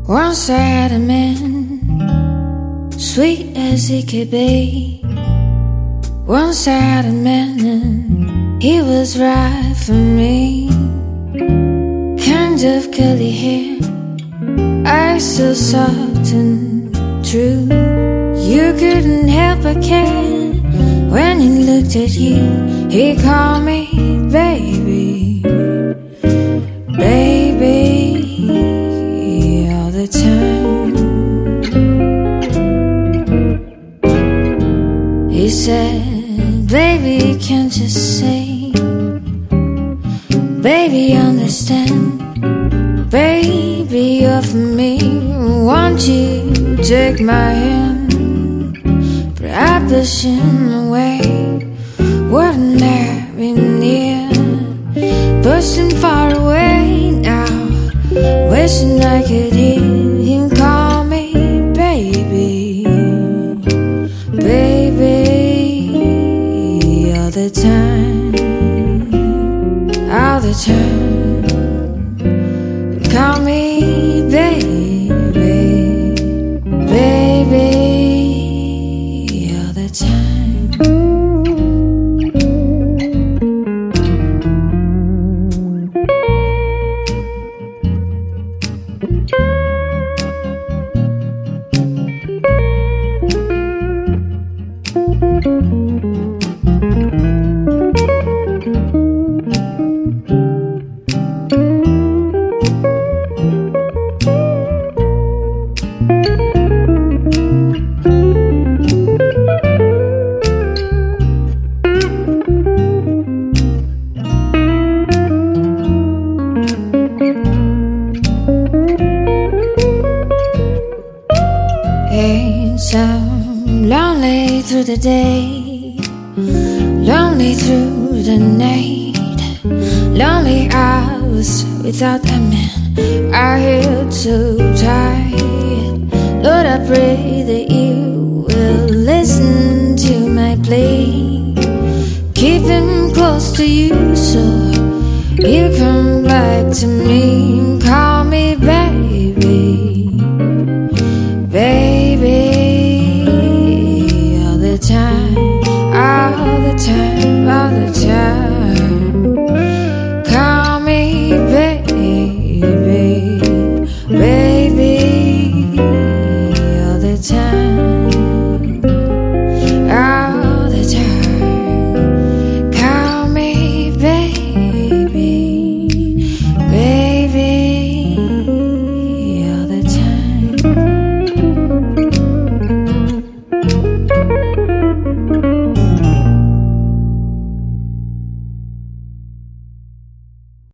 Once I had a man, sweet as he could be. Once I had a man and he was right for me. Kind of curly hair, eyes so soft and true. You couldn't help but care when he looked at you. He called me baby, baby, all the time. He said, baby, can't you say, baby, understand, baby, you're for me. Won't you take my hand? But I pushed him away, wouldn't let me near. Pushing far away now, wishing I could hear him call me baby, baby, all the time, all the time. Call me baby, baby, all the time. So lonely through the day, lonely through the night, lonely hours without a man. I held so tight. Lord, I pray that you will listen to my plea. Keep him close to you so you come back to me.